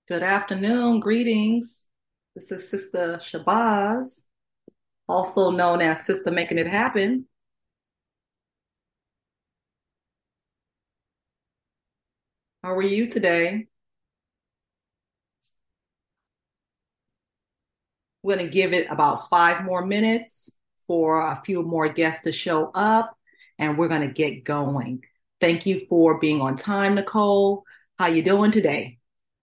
Good afternoon. Greetings. This is Sister Shabazz, also known as Sister Making It Happen. How are you today? We're going to give it about 5 more minutes for a few more guests to show up, and we're going to get going. Thank you for being on time, Nicole. How you doing today?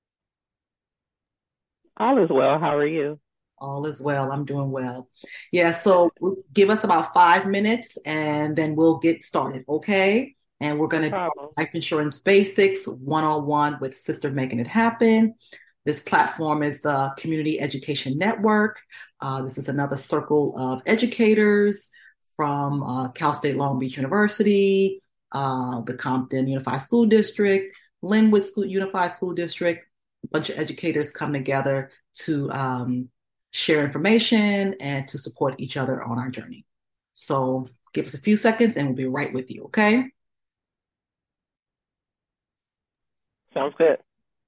All is well. How are you? All is well. I'm doing well. Yeah, so give us about 5 minutes and then we'll get started, okay? And we're going No to do problem. Life Insurance Basics 101 with Sister Making It Happen. This platform is a community education network. This is another circle of educators from Cal State Long Beach University, the Compton Unified School District, Linwood Unified School District. A bunch of educators come together to share information and to support each other on our journey. So give us a few seconds and we'll be right with you, okay? Sounds good.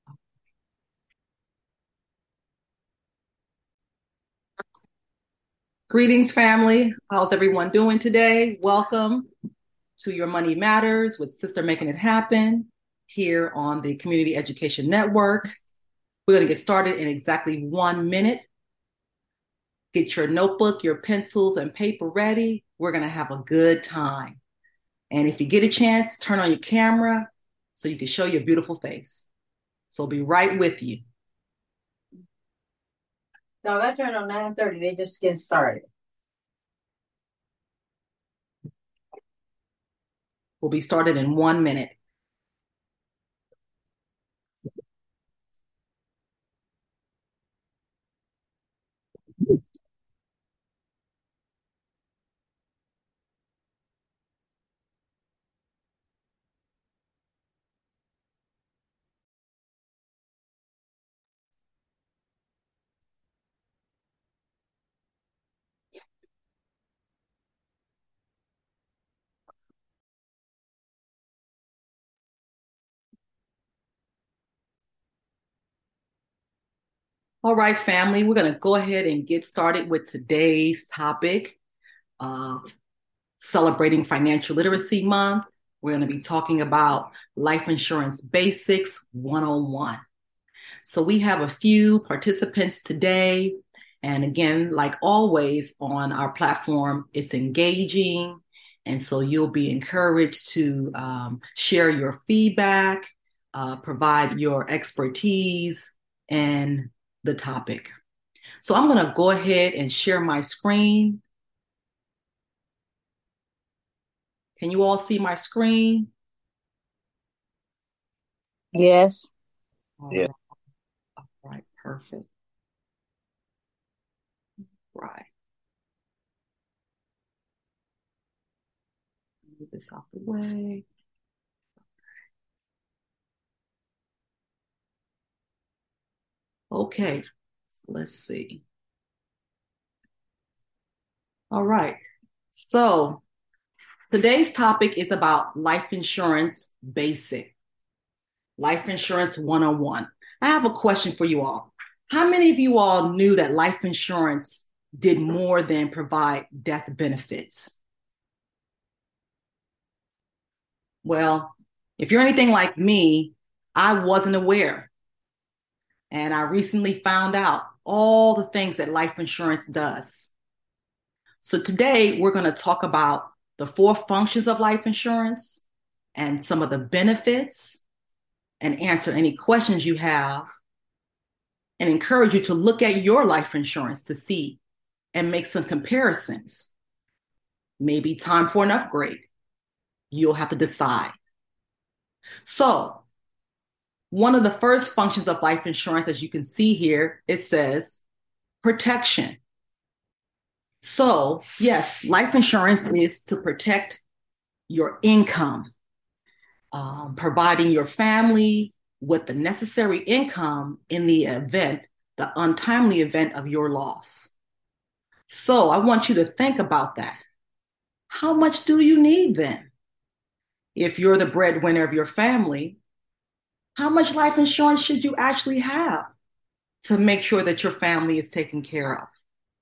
Greetings, family. How's everyone doing today? Welcome to Your Money Matters with Sister Making It Happen here on the Community Education Network. We're going to get started in exactly 1 minute. Get your notebook, your pencils, and paper ready. We're going to have a good time. And if you get a chance, turn on your camera so you can show your beautiful face. So I'll be right with you. No, I turned on 9:30. They just getting started. We'll be started in 1 minute. All right, family, we're going to go ahead and get started with today's topic, uh, celebrating Financial Literacy Month. We're going to be talking about Life Insurance Basics 101. So we have a few participants today. And again, like always on our platform, it's engaging. And so you'll be encouraged to share your feedback, provide your expertise in the topic. So I'm going to go ahead and share my screen. Can you all see my screen? Yes. All right, perfect. Right. Move this out the way. Okay, so let's see. All right. So today's topic is about life insurance basic, life insurance 101. I have a question for you all. How many of you all knew that life insurance did more than provide death benefits? Well, if you're anything like me, I wasn't aware. And I recently found out all the things that life insurance does. So today we're going to talk about the four functions of life insurance and some of the benefits and answer any questions you have and encourage you to look at your life insurance to see and make some comparisons. Maybe time for an upgrade. You'll have to decide. So, one of the first functions of life insurance, as you can see here, it says protection. So, yes, life insurance is to protect your income, providing your family with the necessary income in the event, the untimely event of your loss. So I want you to think about that. How much do you need then? If you're the breadwinner of your family, How much life insurance should you actually have to make sure that your family is taken care of?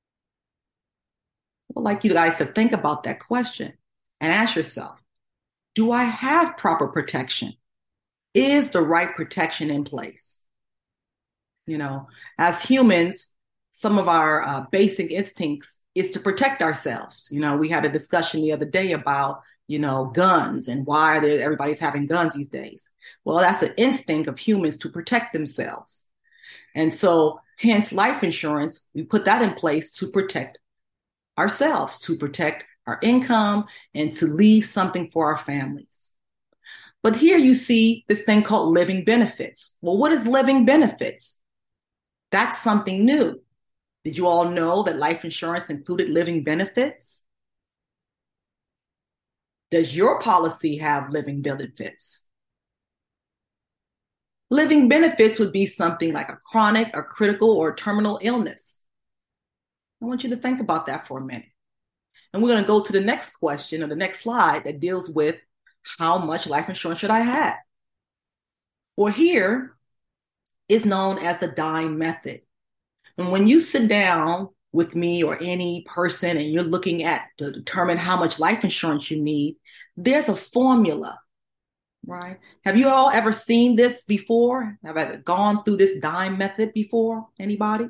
I'd like you guys to think about that question and ask yourself, do I have proper protection? Is the right protection in place? You know, as humans, some of our basic instincts is to protect ourselves. You know, we had a discussion the other day about, guns and why everybody's having guns these days. Well, that's an instinct of humans to protect themselves. And so, hence life insurance, we put that in place to protect ourselves, to protect our income, and to leave something for our families. But here you see this thing called living benefits. Well, what is living benefits? That's something new. Did you all know that life insurance included living benefits? Does your policy have living benefits? Living benefits would be something like a chronic or critical or terminal illness. I want you to think about that for a minute. And we're going to go to the next question or the next slide that deals with how much life insurance should I have? Well, here is known as the dying method. And when you sit down with me or any person and you're looking at to determine how much life insurance you need, there's a formula, right? Have you all ever seen this before? Have I gone through this dying method before? Anybody?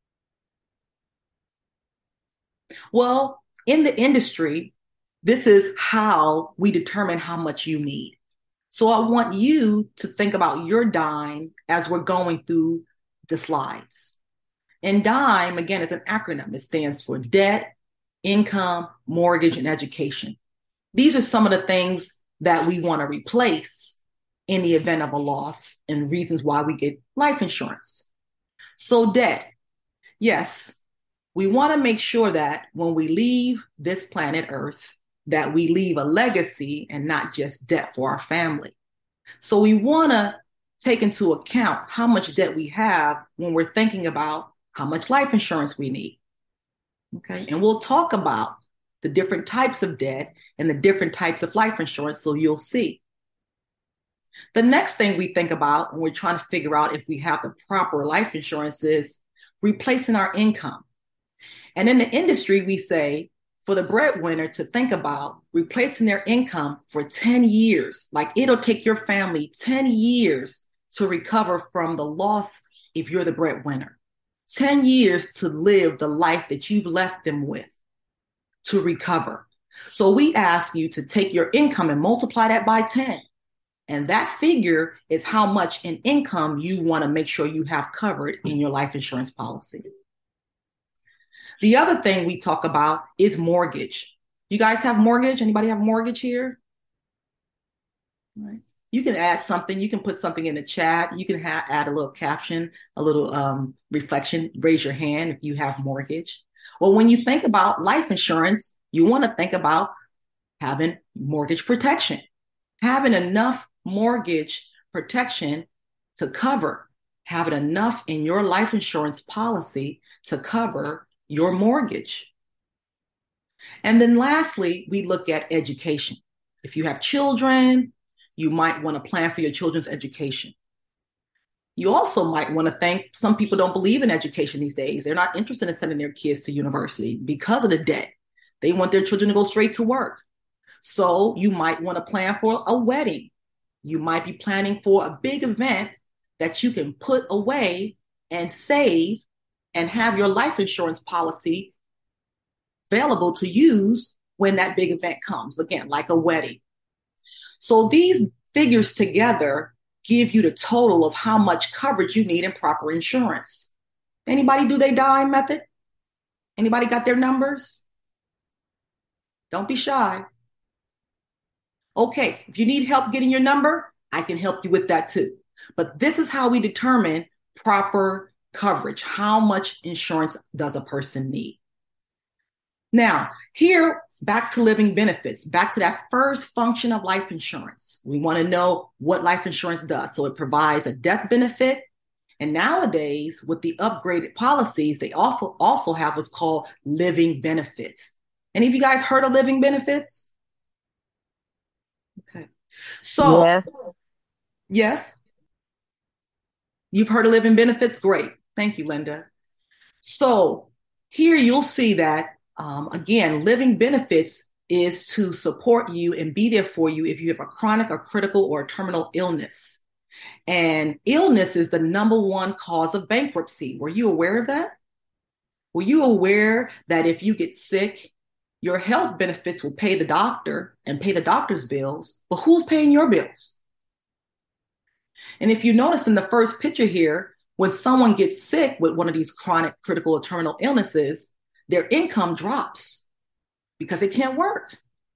Well, in the industry, this is how we determine how much you need. So I want you to think about your dime as we're going through the slides. And DIME, again, is an acronym. It stands for debt, income, mortgage, and education. These are some of the things that we want to replace in the event of a loss and reasons why we get life insurance. So debt, yes, we want to make sure that when we leave this planet Earth, that we leave a legacy and not just debt for our family. So we want to take into account how much debt we have when we're thinking about how much life insurance we need. Okay. And we'll talk about the different types of debt and the different types of life insurance so you'll see. The next thing we think about when we're trying to figure out if we have the proper life insurance is replacing our income. And in the industry, we say for the breadwinner to think about replacing their income for 10 years. Like it'll take your family 10 years to recover from the loss if you're the breadwinner. 10 years to live the life that you've left them with to recover. So we ask you to take your income and multiply that by 10. And that figure is how much in income you want to make sure you have covered in your life insurance policy. The other thing we talk about is mortgage. You guys have mortgage? Anybody have mortgage here? All right. You can add something. You can put something in the chat. You can add a little caption, a little reflection. Raise your hand if you have mortgage. Well, when you think about life insurance, you want to think about having mortgage protection, having enough mortgage protection to cover, having enough in your life insurance policy to cover your mortgage. And then lastly, we look at education. If you have children, you might want to plan for your children's education. You also might want to think some people don't believe in education these days. They're not interested in sending their kids to university because of the debt. They want their children to go straight to work. So you might want to plan for a wedding. You might be planning for a big event that you can put away and save and have your life insurance policy available to use when that big event comes, again, like a wedding. So these figures together give you the total of how much coverage you need in proper insurance. Anybody do their dying method? Anybody got their numbers? Don't be shy. Okay, if you need help getting your number, I can help you with that too. But this is how we determine proper coverage. How much insurance does a person need? Now, here, back to living benefits, back to that first function of life insurance. We want to know what life insurance does. So it provides a death benefit. And nowadays, with the upgraded policies, they also have what's called living benefits. Any of you guys heard of living benefits? Okay. So, Yeah. yes. You've heard of living benefits? Great. Thank you, Linda. So here you'll see that, again, living benefits is to support you and be there for you if you have a chronic or critical or terminal illness. And illness is the number one cause of bankruptcy. Were you aware of that? Were you aware that if you get sick, your health benefits will pay the doctor and pay the doctor's bills, but who's paying your bills? And if you notice in the first picture here, when someone gets sick with one of these chronic, critical, or terminal illnesses, their income drops because they can't work,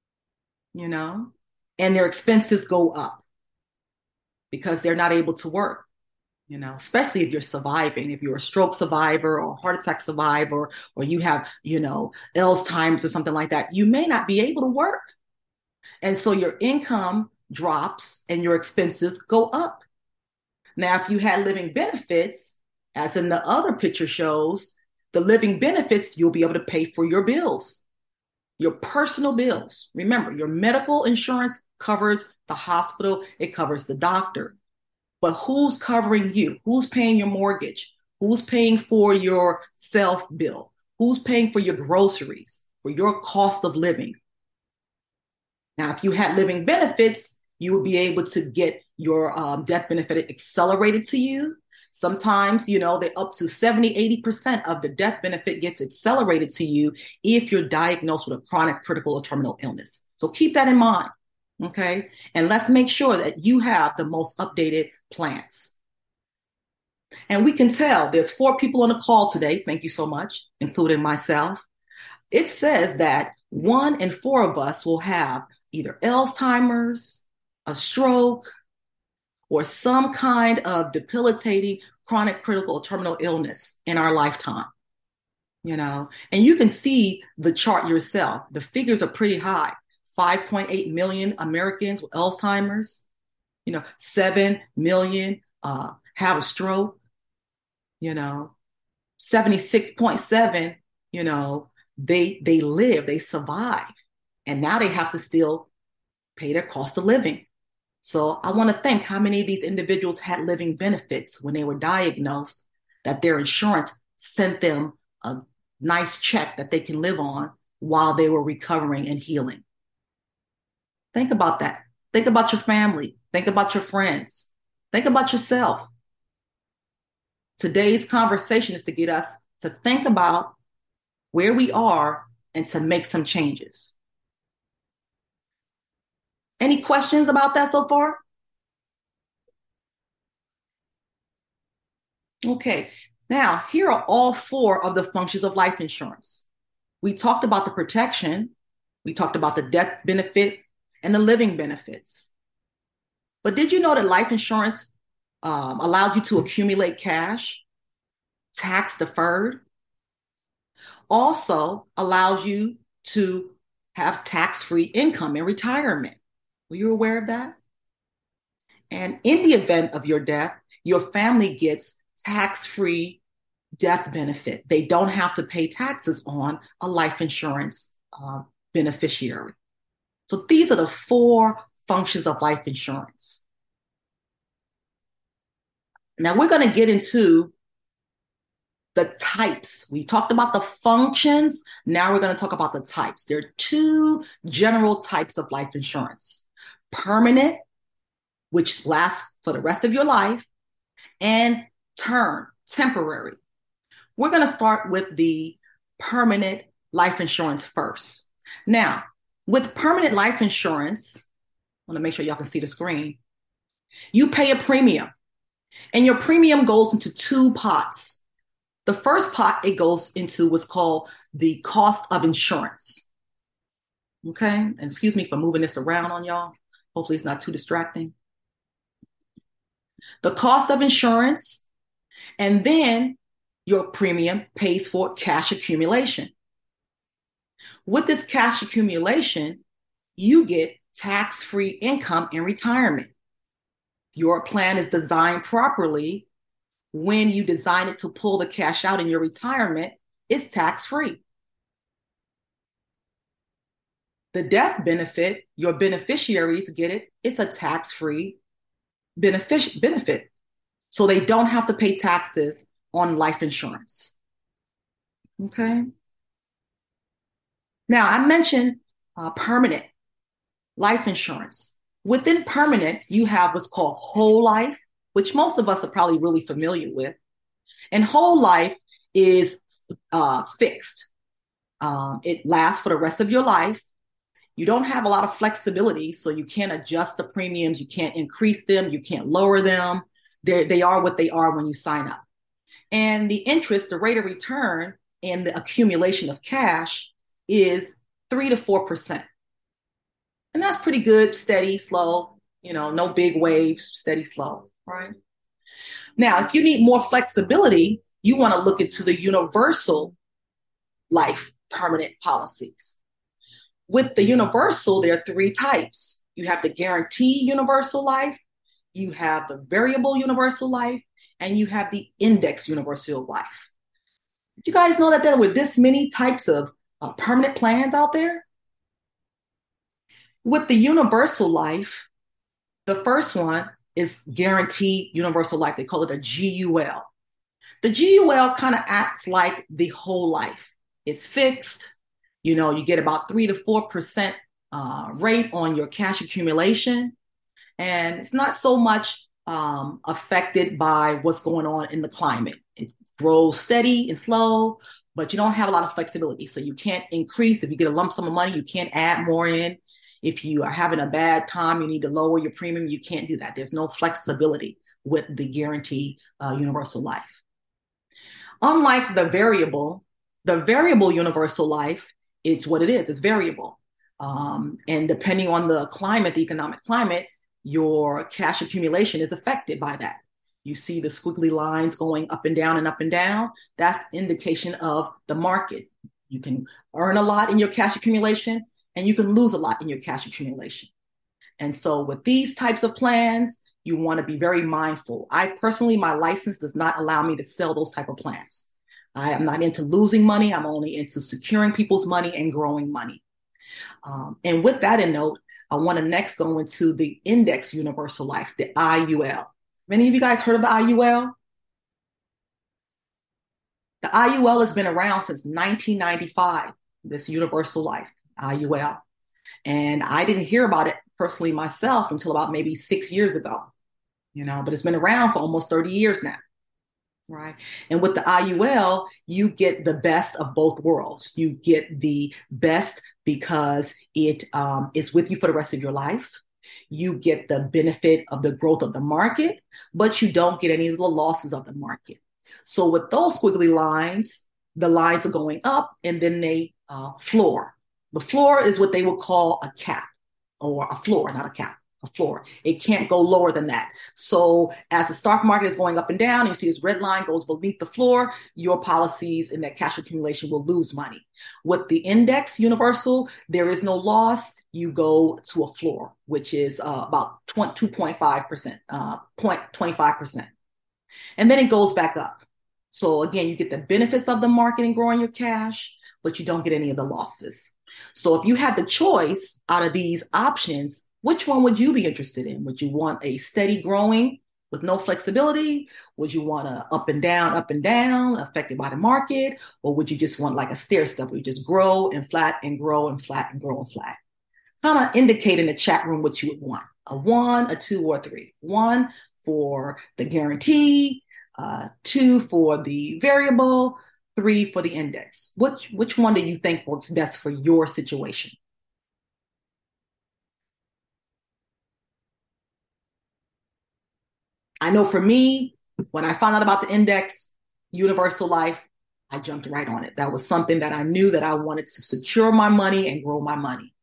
and their expenses go up because they're not able to work, especially if you're surviving, if you're a stroke survivor or a heart attack survivor, or you have, Alzheimer's or something like that, you may not be able to work. And so your income drops and your expenses go up. Now, if you had living benefits, as in the other picture shows, the living benefits, you'll be able to pay for your bills, your personal bills. Remember, your medical insurance covers the hospital, it covers the doctor. But who's covering you? Who's paying your mortgage? Who's paying for your self bill? Who's paying for your groceries, for your cost of living? Now, if you had living benefits, you would be able to get your death benefit accelerated to you. Sometimes, they're up to 70, 80% of the death benefit gets accelerated to you if you're diagnosed with a chronic, critical, or terminal illness. So keep that in mind, okay? And let's make sure that you have the most updated plans. And we can tell there's 4 people on the call today. Thank you so much, including myself. It says that 1 in 4 of us will have either Alzheimer's, a stroke, or some kind of debilitating chronic, critical, or terminal illness in our lifetime. And you can see the chart yourself. The figures are pretty high. 5.8 million Americans with Alzheimer's, 7 million have a stroke, 76.7, they live, they survive. And now they have to still pay their cost of living. So I want to think how many of these individuals had living benefits when they were diagnosed, that their insurance sent them a nice check that they can live on while they were recovering and healing. Think about that. Think about your family. Think about your friends. Think about yourself. Today's conversation is to get us to think about where we are and to make some changes. Any questions about that so far? Okay, now here are all 4 of the functions of life insurance. We talked about the protection, we talked about the death benefit and the living benefits. But did you know that life insurance allowed you to accumulate cash, tax deferred, also allows you to have tax-free income in retirement? Were you aware of that? And in the event of your death, your family gets tax-free death benefit. They don't have to pay taxes on a life insurance beneficiary. So these are the 4 functions of life insurance. Now we're going to get into the types. We talked about the functions. Now we're going to talk about the types. There are 2 general types of life insurance: permanent, which lasts for the rest of your life, and term, temporary. We're going to start with the permanent life insurance first. Now, with permanent life insurance, I want to make sure y'all can see the screen. You pay a premium, and your premium goes into 2 pots. The first pot, it goes into what's called the cost of insurance. Okay, and excuse me for moving this around on y'all. Hopefully it's not too distracting. The cost of insurance, and then your premium pays for cash accumulation. With this cash accumulation, you get tax-free income in retirement. Your plan is designed properly. When you design it to pull the cash out in your retirement, it's tax-free. The death benefit, your beneficiaries get it. It's a tax-free benefit. So they don't have to pay taxes on life insurance. Okay. Now, I mentioned permanent life insurance. Within permanent, you have what's called whole life, which most of us are probably really familiar with. And whole life is fixed. It lasts for the rest of your life. You don't have a lot of flexibility, so you can't adjust the premiums. You can't increase them. You can't lower them. They are what they are when you sign up. And the interest, the rate of return, and the accumulation of cash is 3 to 4%. And that's pretty good, steady, slow, no big waves, steady, slow, right? Now, if you need more flexibility, you want to look into the universal life permanent policies. With the universal, there are 3 types. You have the guaranteed universal life, you have the variable universal life, and you have the index universal life. You guys know that there were this many types of permanent plans out there? With the universal life, the first one is guaranteed universal life. They call it a GUL. The GUL kind of acts like the whole life. It's fixed. You get about 3 to 4% rate on your cash accumulation. And it's not so much affected by what's going on in the climate. It grows steady and slow, but you don't have a lot of flexibility. So you can't increase. If you get a lump sum of money, you can't add more in. If you are having a bad time, you need to lower your premium. You can't do that. There's no flexibility with the guaranteed universal life. Unlike the variable universal life, it's what it is. It's variable. And depending on the climate, the economic climate, your cash accumulation is affected by that. You see the squiggly lines going up and down and up and down. That's indication of the market. You can earn a lot in your cash accumulation, and you can lose a lot in your cash accumulation. And so with these types of plans, you want to be very mindful. I personally, my license does not allow me to sell those type of plans. I am not into losing money. I'm only into securing people's money and growing money. And with that in note, I want to next go into the index universal life, the IUL. Many of you guys heard of the IUL? The IUL has been around since 1995, this universal life, IUL. And I didn't hear about it personally myself until about maybe 6 years ago, but it's been around for almost 30 years now. Right. And with the IUL, you get the best of both worlds. You get the best because it is with you for the rest of your life. You get the benefit of the growth of the market, but you don't get any of the losses of the market. So with those squiggly lines, the lines are going up and then they floor. The floor is what they would call a cap, or a floor, not a cap. A floor. It can't go lower than that. So as the stock market is going up and down, you see this red line goes beneath the floor, your policies in that cash accumulation will lose money. With the index universal, there is no loss. You go to a floor, which is about 2.5%, 0.25%. And then it goes back up. So again, you get the benefits of the market and growing your cash, but you don't get any of the losses. So if you had the choice out of these options, which one would you be interested in? Would you want a steady growing with no flexibility? Would you want a up and down, affected by the market? Or would you just want like a stair step where you just grow and flat and grow and flat and grow and flat? Kind of indicate in the chat room what you would want. A 1, a 2, or a 3. 1 for the guarantee, 2 for the variable, 3 for the index. Which one do you think works best for your situation? I know for me, when I found out about the index universal life, I jumped right on it. That was something that I knew that I wanted to secure my money and grow my money.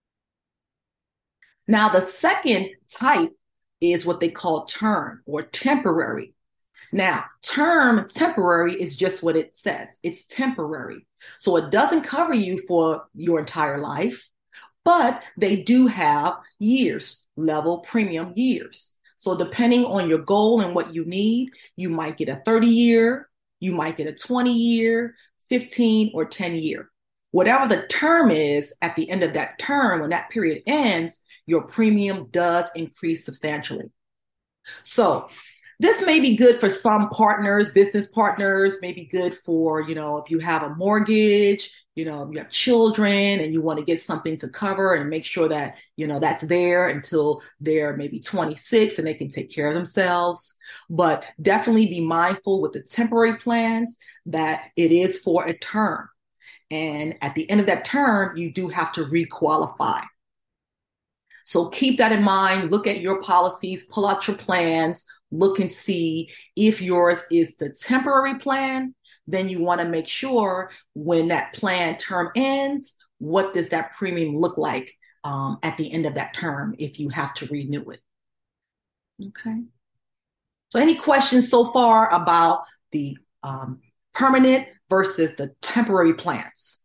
Now, the second type is what they call term or temporary. Now, temporary is just what it says. It's temporary. So it doesn't cover you for your entire life, but they do have years, level premium years. So depending on your goal and what you need, you might get a 30-year, you might get a 20-year, 15 or 10-year. Whatever the term is at the end of that term, when that period ends, your premium does increase substantially. So This may be good for some partners, business partners, maybe good for, if you have a mortgage, you have children and you want to get something to cover and make sure that, that's there until they're maybe 26 and they can take care of themselves. But definitely be mindful with the temporary plans that it is for a term. And at the end of that term, you do have to requalify. So keep that in mind. Look at your policies, pull out your plans, look and see if yours is the temporary plan. Then you want to make sure when that plan term ends, what does that premium look like at the end of that term if you have to renew it? Okay. So any questions so far about the permanent versus the temporary plans?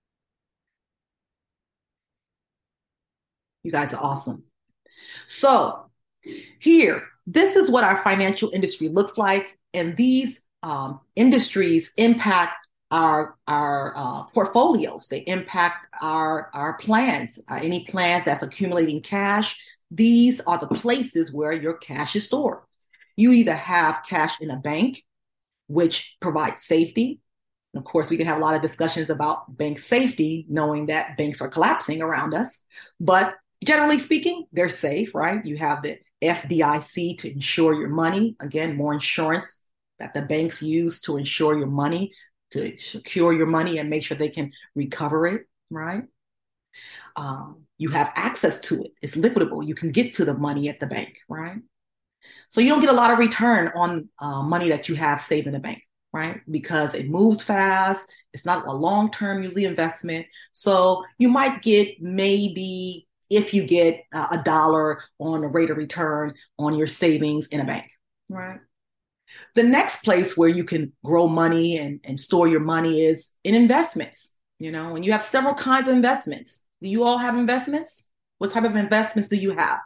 You guys are awesome. So here, this is what our financial industry looks like. And these industries impact our portfolios. They impact our plans, any plans that's accumulating cash. These are the places where your cash is stored. You either have cash in a bank, which provides safety. And of course, we can have a lot of discussions about bank safety, knowing that banks are collapsing around us. But generally speaking, they're safe, right? You have the FDIC to insure your money. Again, more insurance that the banks use to insure your money, to secure your money and make sure they can recover it, right? You have access to it. It's liquidable. You can get to the money at the bank, right? So you don't get a lot of return on money that you have saved in the bank, right? Because it moves fast. It's not a long-term, usually investment. So you might get maybe if you get $1 on a rate of return on your savings in a bank, right? The next place where you can grow money and store your money is in investments. When you have several kinds of investments. Do you all have investments? What type of investments do you have?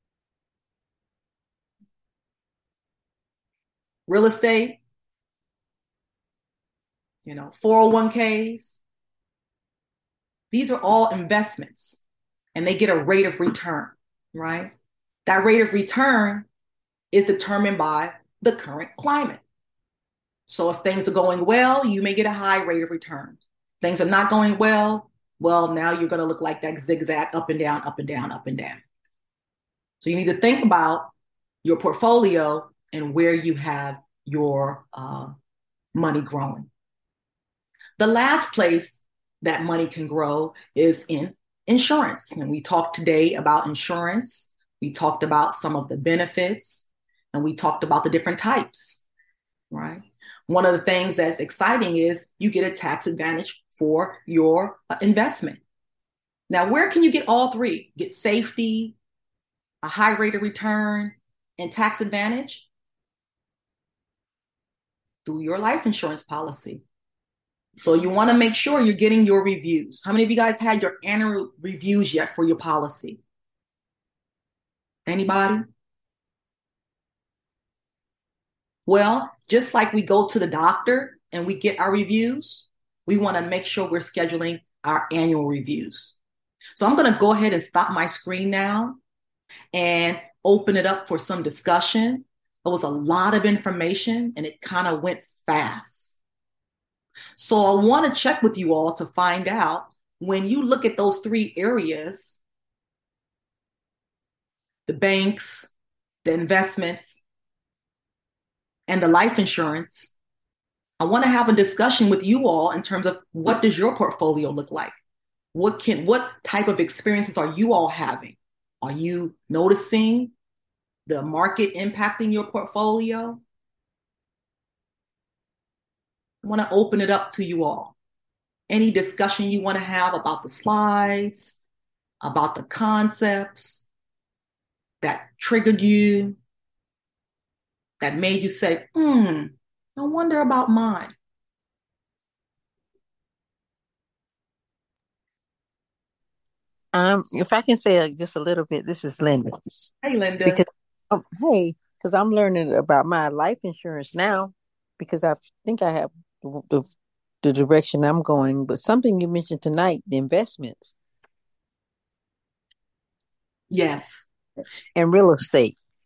Real estate, 401ks. These are all investments and they get a rate of return, right? That rate of return is determined by the current climate. So if things are going well, you may get a high rate of return. Things are not going well, now you're going to look like that zigzag up and down, up and down, up and down. So you need to think about your portfolio and where you have your money growing. The last place that money can grow is in insurance. And we talked today about insurance. We talked about some of the benefits and we talked about the different types, right? One of the things that's exciting is you get a tax advantage for your investment. Now, where can you get all three? Get safety, a high rate of return, and tax advantage? Through your life insurance policy. So you want to make sure you're getting your reviews. How many of you guys had your annual reviews yet for your policy? Anybody? Well, just like we go to the doctor and we get our reviews, we want to make sure we're scheduling our annual reviews. So I'm going to go ahead and stop my screen now and open it up for some discussion. It was a lot of information and it kind of went fast. So I want to check with you all to find out when you look at those three areas, the banks, the investments, and the life insurance, I want to have a discussion with you all in terms of what does your portfolio look like? What type of experiences are you all having? Are you noticing the market impacting your portfolio? I want to open it up to you all. Any discussion you want to have about the slides, about the concepts that triggered you, that made you say, I wonder about mine. If I can say just a little bit, this is Linda. Hey, Linda. Because I'm learning about my life insurance now, because I think I have the direction I'm going. But something you mentioned tonight, the investments. Yes. And real estate.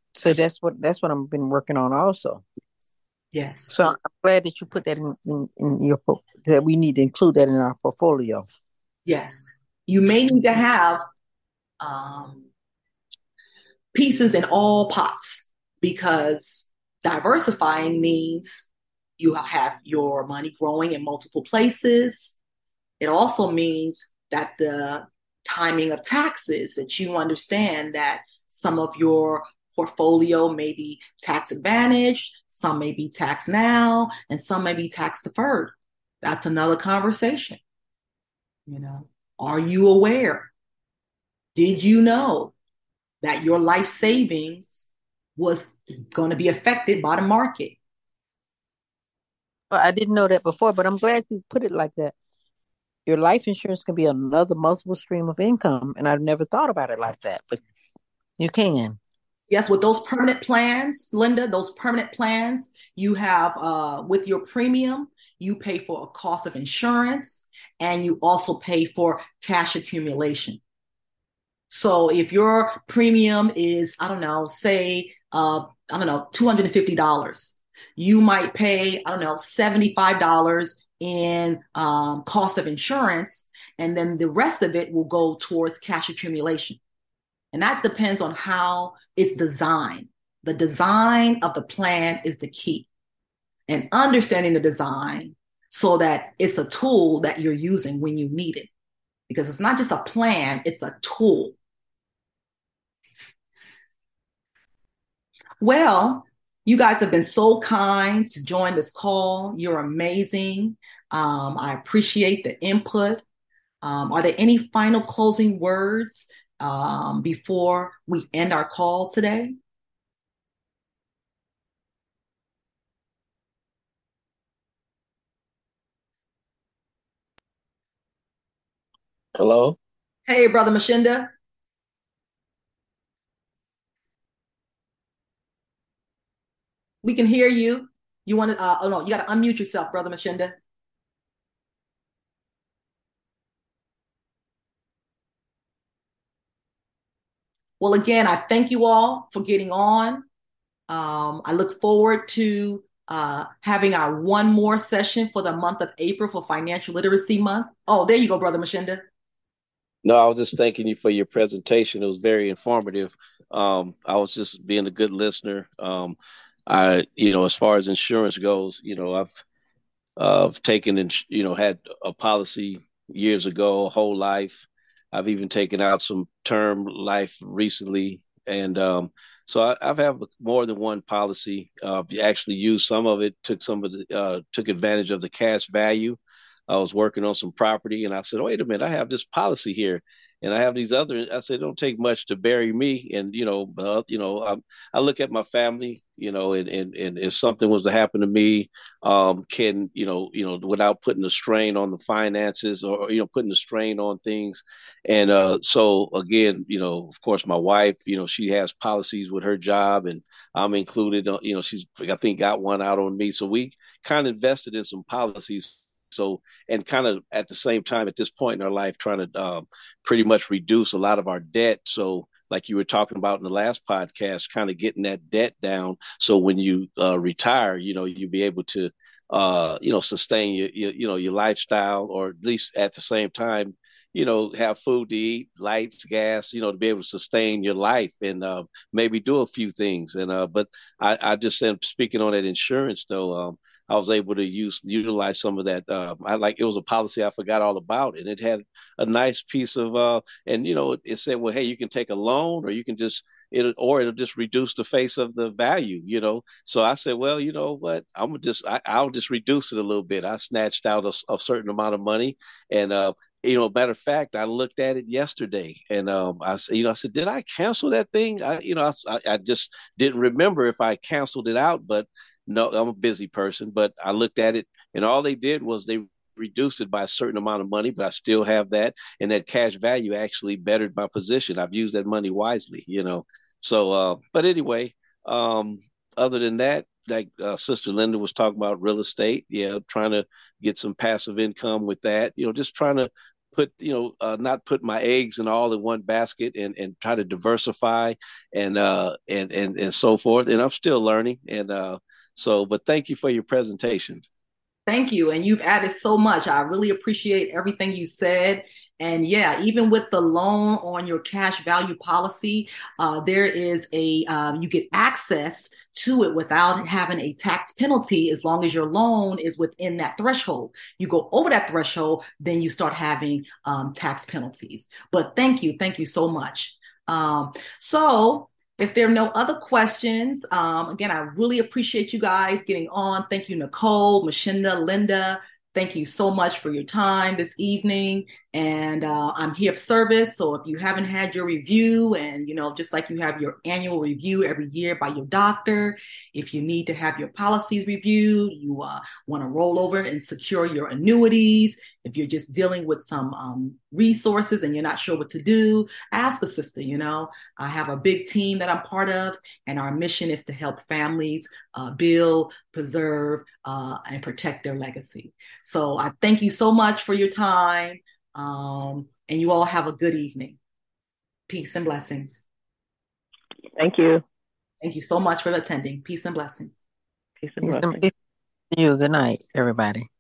So that's what I've been working on also. Yes. So I'm glad that you put that in your that we need to include that in our portfolio. Yes. You may need to have um, pieces in all pots because diversifying means you have your money growing in multiple places. It also means that the timing of taxes, that you understand that some of your portfolio may be tax advantaged, some may be tax now, and some may be tax deferred. That's another conversation. You know, are you aware? Did you know that your life savings was going to be affected by the market? Well, I didn't know that before, but I'm glad you put it like that. Your life insurance can be another multiple stream of income, and I've never thought about it like that, but you can. Yes, with those permanent plans, Linda, those permanent plans, you have with your premium, you pay for a cost of insurance and you also pay for cash accumulation. So if your premium is, I don't know, say, I don't know, $250, you might pay, I don't know, $75 in cost of insurance, and then the rest of it will go towards cash accumulation. And that depends on how it's designed. The design of the plan is the key. And understanding the design so that it's a tool that you're using when you need it. Because it's not just a plan, it's a tool. Well, you guys have been so kind to join this call. You're amazing. I appreciate the input. Are there any final closing words before we end our call today? Hello? Hey, Brother Mashinda, we can hear you. You want to, oh no, you got to unmute yourself, Brother Mashinda. Well, again, I thank you all for getting on. I look forward to having our one more session for the month of April for Financial Literacy Month. Oh, there you go, Brother Mashinda. No, I was just thanking you for your presentation. It was very informative. I was just being a good listener. As far as insurance goes, I've taken and had a policy years ago, a whole life. I've even taken out some term life recently, and I've had more than one policy. Actually used some of it, took advantage of the cash value. I was working on some property, and I said, "Wait a minute, I have this policy here." And I have these other. I said, "It don't take much to bury me." And I look at my family, and if something was to happen to me, can without putting a strain on the finances or putting a strain on things. And so again, of course, my wife, she has policies with her job, and I'm included. She's, I think, got one out on me. So we kind of invested in some policies. So, and kind of at the same time, at this point in our life, trying to pretty much reduce a lot of our debt. So, like you were talking about in the last podcast, kind of getting that debt down. So when you retire, you'll be able to, sustain your lifestyle, or at least at the same time, have food to eat, lights, gas, to be able to sustain your life, and maybe do a few things. And but I just said, speaking on that insurance though, I was able to utilize some of that. It was a policy I forgot all about, and it had a nice piece of and it said, well, hey, you can take a loan, or you can just it'll just reduce the face of the value. So I said, well, you know what, I'll just reduce it a little bit. I snatched out a certain amount of money, and matter of fact, I looked at it yesterday, and I said, did I cancel that thing? I just didn't remember if I canceled it out, but no, I'm a busy person. But I looked at it, and all they did was they reduced it by a certain amount of money, but I still have that, and that cash value actually bettered my position. I've used that money wisely. So, but anyway, um, other than that, like Sister Linda was talking about real estate, yeah, trying to get some passive income with that. Just trying to put, not put my eggs in all in one basket, and try to diversify, and so forth. And I'm still learning. But thank you for your presentation. Thank you. And you've added so much. I really appreciate everything you said. And yeah, even with the loan on your cash value policy, there is you get access to it without having a tax penalty as long as your loan is within that threshold. You go over that threshold, then you start having tax penalties. But thank you. Thank you so much. So if there are no other questions, again, I really appreciate you guys getting on. Thank you, Nicole, Machinda, Linda. Thank you so much for your time this evening. And I'm here for service. So if you haven't had your review, and, just like you have your annual review every year by your doctor, if you need to have your policies reviewed, you want to roll over and secure your annuities, if you're just dealing with some resources and you're not sure what to do, ask a sister. I have a big team that I'm part of, and our mission is to help families build, preserve, and protect their legacy. So I thank you so much for your time. And you all have a good evening. Peace and blessings. Thank you. Thank you so much for attending. Peace and blessings. Peace and blessings. You. Good night, everybody.